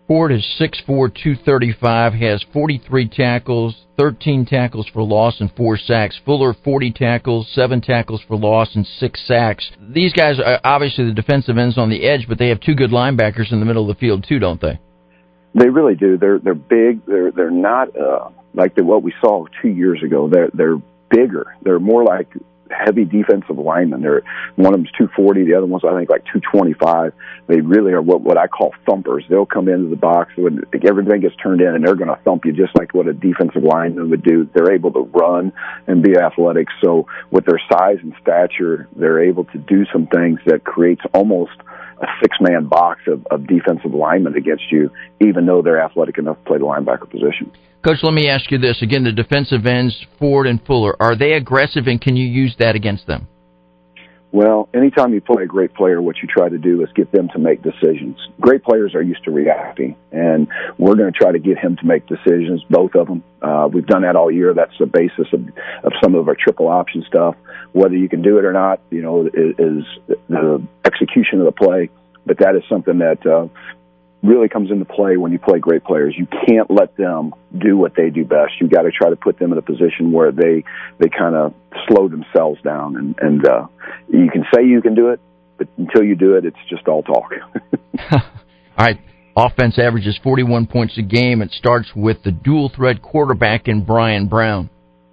Ford is six four, two thirty-five, has forty-three tackles, thirteen tackles for loss, and four sacks. Fuller, forty tackles, seven tackles for loss, and six sacks. These guys are obviously the defensive ends on the edge, but they have two good linebackers in the middle of the field too, don't they? They really do. They're they're big. They're they're not uh, like the, what we saw two years ago. They're they're bigger. They're more like heavy defensive linemen. They're one of them's two forty. The other one's I think like two twenty-five. They really are what what I call thumpers. They'll come into the box when everything gets turned in, and they're going to thump you just like what a defensive lineman would do. They're able to run and be athletic. So with their size and stature, they're able to do some things that creates almost a six-man box of, of defensive linemen against you, even though they're athletic enough to play the linebacker position. Coach, let me ask you this. Again, the defensive ends, Ford and Fuller, are they aggressive, and can you use that against them? Well, anytime you play a great player, what you try to do is get them to make decisions. Great players are used to reacting, and we're going to try to get him to make decisions, both of them. Uh, we've done that all year. That's the basis of, of some of our triple option stuff. Whether you can do it or not, you know, is, is the execution of the play. But that is something that uh, really comes into play when you play great players. You can't let them do what they do best. You got to try to put them in a position where they they kind of slow themselves down. And, and uh, you can say you can do it, but until you do it, it's just all talk. All right. Offense averages forty-one points a game. It starts with the dual-threat quarterback in Brian Brown.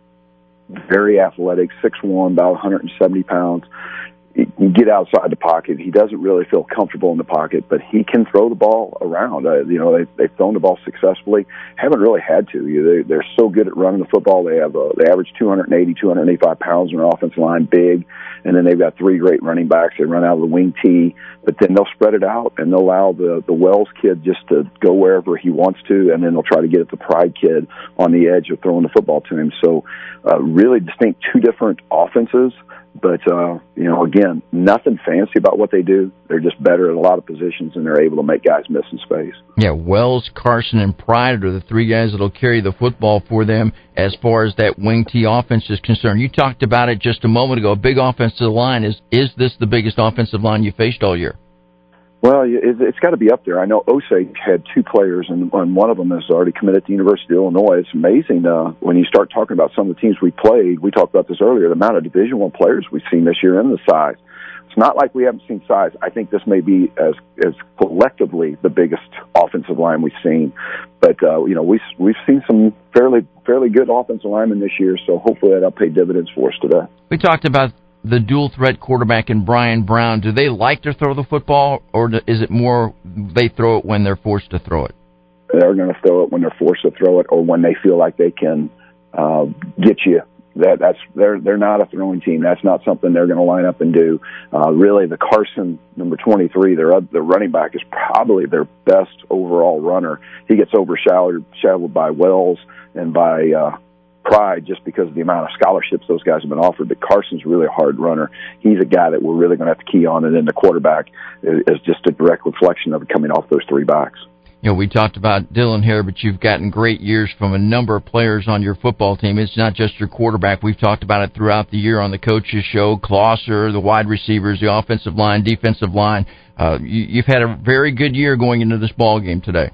Very athletic, six one, about one hundred seventy pounds. He can get outside the pocket. He doesn't really feel comfortable in the pocket, but he can throw the ball around. Uh, you know, they, they've thrown the ball successfully. Haven't really had to. They, they're so good at running the football. They have a, they average two eighty, two eighty-five pounds in their offensive line, big, and then they've got three great running backs. They run out of the wing T, but then they'll spread it out, and they'll allow the, the Wells kid just to go wherever he wants to, and then they'll try to get at the Pride kid on the edge of throwing the football to him. So uh, really distinct two different offenses. But, uh, you know, again, nothing fancy about what they do. They're just better at a lot of positions, and they're able to make guys miss in space. Yeah, Wells, Carson, and Pride are the three guys that will carry the football for them as far as that wing T offense is concerned. You talked about it just a moment ago, a big offensive line. Is is this the biggest offensive line you faced all year? Well, it's got to be up there. I know Osage had two players, and one of them has already committed to the University of Illinois. It's amazing uh, when you start talking about some of the teams we played. We talked about this earlier, the amount of Division One players we've seen this year and the size. It's not like we haven't seen size. I think this may be as as collectively the biggest offensive line we've seen. But uh, you know, we we've seen some fairly fairly good offensive linemen this year, so hopefully that'll pay dividends for us today. We talked about the dual-threat quarterback in Brian Brown. Do they like to throw the football, or is it more they throw it when they're forced to throw it? They're going to throw it when they're forced to throw it, or when they feel like they can uh, get you. That that's they're they're not a throwing team. That's not something they're going to line up and do. Uh, really, the Carson number twenty-three, their the running back, is probably their best overall runner. He gets overshadowed shadowed by Wells and by uh, Pride just because of the amount of scholarships those guys have been offered. But Carson's really a hard runner. He's a guy that we're really going to have to key on, and then the quarterback is, is just a direct reflection of it coming off those three backs. You know, we talked about Dylan here, but you've gotten great years from a number of players on your football team. It's not just your quarterback. We've talked about it throughout the year on the coaches show. Closser, the wide receivers, the offensive line, defensive line. Uh, you, you've had a very good year going into this ball game today.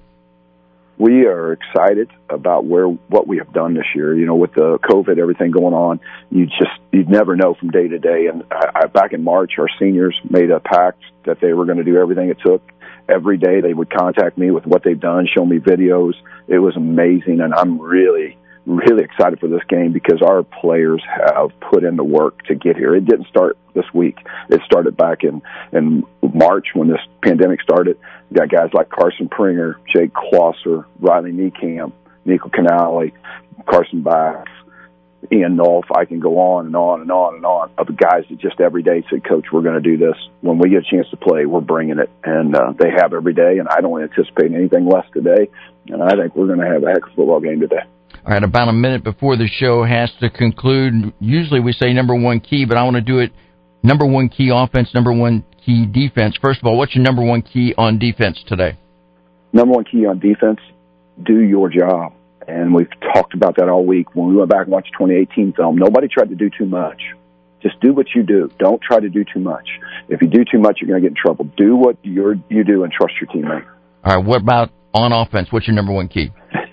We are excited about where what we have done this year. You know, with the COVID, everything going on, you just you'd never know from day to day. And I, I, back in March, our seniors made a pact that they were going to do everything it took. Every day they would contact me with what they've done, show me videos. It was amazing, and I'm really, really excited for this game because our players have put in the work to get here. It didn't start this week. It started back in, in March when this pandemic started. You got guys like Carson Pringer, Jake Closser, Riley Niekamp, Nico Canale, Carson Bax, Ian Nolf. I can go on and on and on and on of the guys that just every day said, Coach, we're going to do this. When we get a chance to play, we're bringing it. And uh, they have every day, and I don't anticipate anything less today. And I think we're going to have a heck of a football game today. All right, about a minute before the show has to conclude. Usually we say number one key, but I want to do it number one key offense, number one key defense. First of all, what's your number one key on defense today? Number one key on defense, do your job. And we've talked about that all week. When we went back and watched twenty eighteen film, nobody tried to do too much. Just do what you do. Don't try to do too much. If you do too much, you're going to get in trouble. Do what you're, you do and trust your teammate. All right, what about on offense? What's your number one key?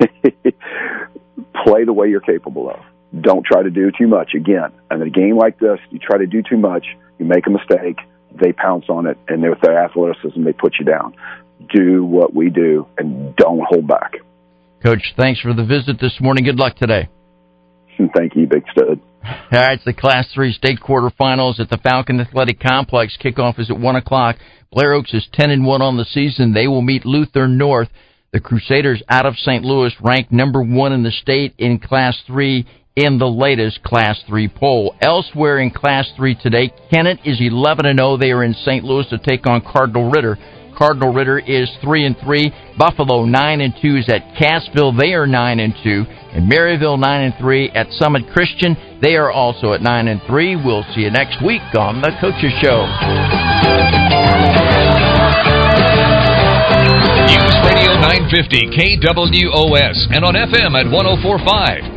Play the way you're capable of. Don't try to do too much. Again, in a game like this, you try to do too much, you make a mistake, they pounce on it, and with their athleticism, they put you down. Do what we do, and don't hold back. Coach, thanks for the visit this morning. Good luck today. Thank you, Big Stud. All right, it's the Class three state quarterfinals at the Falcon Athletic Complex. Kickoff is at one o'clock. Blair Oaks is ten and one on the season. They will meet Luther North. The Crusaders out of Saint Louis ranked number one in the state in Class three in the latest Class three poll. Elsewhere in Class three today, Kennett is eleven and oh. They are in Saint Louis to take on Cardinal Ritter. Cardinal Ritter is three and three. Buffalo nine and two is at Cassville. They are nine and two. And Maryville nine and three at Summit Christian. They are also at nine and three. We'll see you next week on The Coaches Show. News Radio nine fifty K W O S and on F M at one oh four point five.